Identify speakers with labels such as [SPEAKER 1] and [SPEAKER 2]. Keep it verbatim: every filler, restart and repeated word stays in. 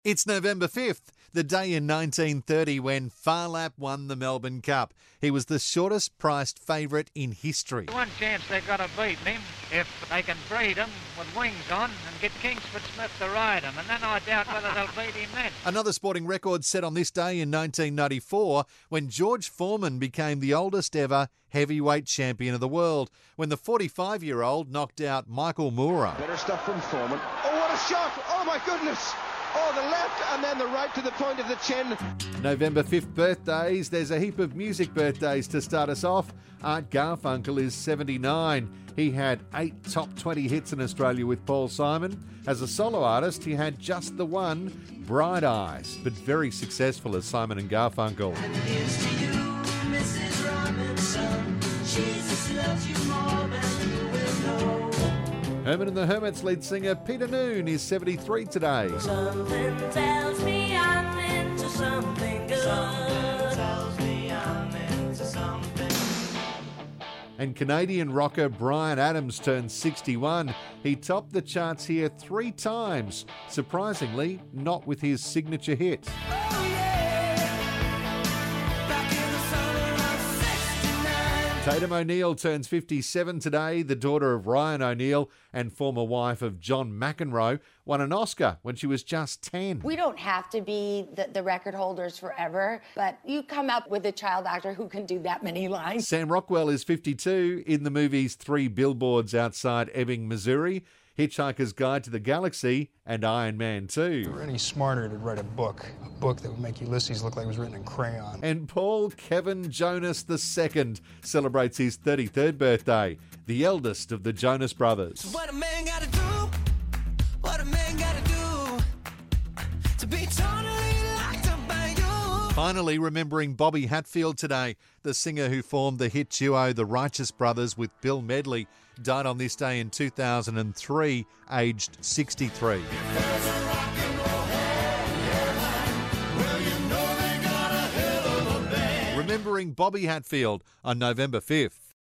[SPEAKER 1] It's November fifth, the day in nineteen thirty when Phar Lap won the Melbourne Cup. He was the shortest priced favourite in history.
[SPEAKER 2] One chance they've got to beat him if they can breed him with wings on and get Kingsford Smith to ride him, and then I doubt whether they'll beat him then.
[SPEAKER 1] Another sporting record set on this day in nineteen ninety-four when George Foreman became the oldest ever heavyweight champion of the world, when the forty-five-year-old knocked out Michael Moorer.
[SPEAKER 3] Better stuff from Foreman. Oh, what a shot! Oh, my goodness! Oh, the left and then the right to the point of the chin.
[SPEAKER 1] November fifth birthdays. There's a heap of music birthdays to start us off. Art Garfunkel is seventy-nine. He had eight top twenty hits in Australia with Paul Simon. As a solo artist, he had just the one, Bright Eyes, but very successful as Simon and Garfunkel.
[SPEAKER 4] And here's to you, Missus Robinson. Jesus loves you more than you will know.
[SPEAKER 1] Herman and the Hermits lead singer Peter Noon is seventy-three today.
[SPEAKER 4] Something tells me I'm into something good. Something tells me I'm into something.
[SPEAKER 1] And Canadian rocker Bryan Adams turned sixty-one. He topped the charts here three times. Surprisingly, not with his signature hit. Tatum O'Neal turns fifty-seven today. The daughter of Ryan O'Neal and former wife of John McEnroe won an Oscar when she was just ten.
[SPEAKER 5] We don't have to be the, the record holders forever, but you come up with a child actor who can do that many lines.
[SPEAKER 1] Sam Rockwell is fifty-two in the movies Three Billboards Outside Ebbing, Missouri, Hitchhiker's Guide to the Galaxy, and Iron Man two.
[SPEAKER 6] If you were any smarter to write a book, a book that would make Ulysses look like it was written in crayon.
[SPEAKER 1] And Paul Kevin Jonas the Second celebrates his thirty-third birthday, the eldest of the Jonas Brothers.
[SPEAKER 4] What a man gotta do, what a man gotta do, to be totally locked up by you.
[SPEAKER 1] Finally, remembering Bobby Hatfield today, the singer who formed the hit duo The Righteous Brothers with Bill Medley, died on this day in two thousand three, aged sixty-three. Remembering Bobby Hatfield on November fifth.